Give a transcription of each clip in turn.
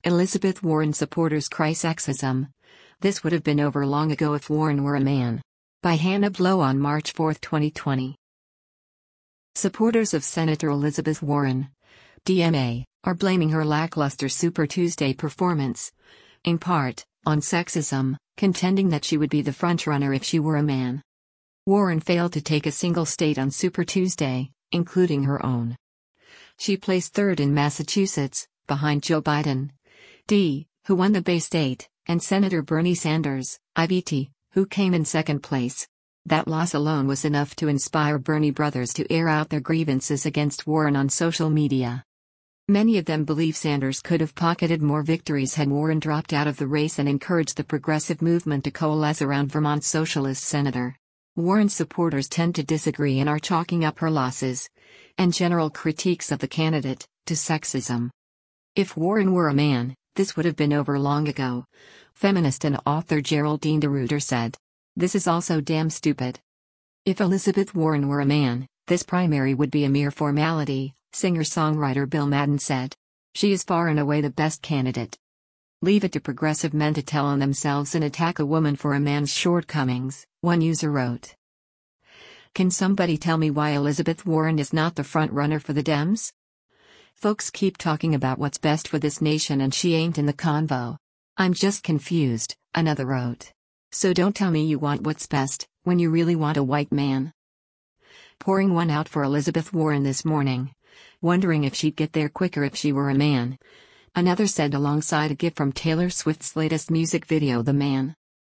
Elizabeth Warren supporters cry sexism. This would have been over long ago if Warren were a man. By Hannah Blow on March 4, 2020. Supporters of Senator Elizabeth Warren, DMA, are blaming her lackluster Super Tuesday performance, in part, on sexism, contending that she would be the frontrunner if she were a man. Warren failed to take a single state on Super Tuesday, including her own. She placed third in Massachusetts, behind Joe Biden, D., who won the Bay State, and Senator Bernie Sanders, IBT, who came in second place. That loss alone was enough to inspire Bernie brothers to air out their grievances against Warren on social media. Many of them believe Sanders could have pocketed more victories had Warren dropped out of the race and encouraged the progressive movement to coalesce around Vermont socialist senator. Warren's supporters tend to disagree and are chalking up her losses, and general critiques of the candidate, to sexism. If Warren were a man, this would have been over long ago, feminist and author Geraldine DeRuyter said. This is also damn stupid. If Elizabeth Warren were a man, this primary would be a mere formality, singer-songwriter Bill Madden said. She is far and away the best candidate. Leave it to progressive men to tell on themselves and attack a woman for a man's shortcomings, one user wrote. Can somebody tell me why Elizabeth Warren is not the front-runner for the Dems? Folks keep talking about what's best for this nation and she ain't in the convo. I'm just confused, another wrote. So don't tell me you want what's best, when you really want a white man. Pouring one out for Elizabeth Warren this morning, wondering if she'd get there quicker if she were a man. Another said alongside a gif from Taylor Swift's latest music video The Man.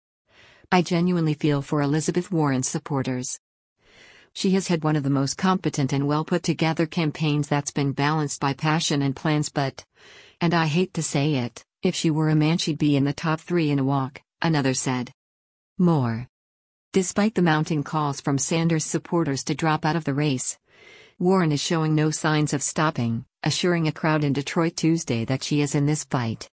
I genuinely feel for Elizabeth Warren's supporters. She has had one of the most competent and well-put-together campaigns that's been balanced by passion and plans and I hate to say it, if she were a man she'd be in the top 3 in a walk, another said. More. Despite the mounting calls from Sanders supporters to drop out of the race, Warren is showing no signs of stopping, assuring a crowd in Detroit Tuesday that she is in this fight.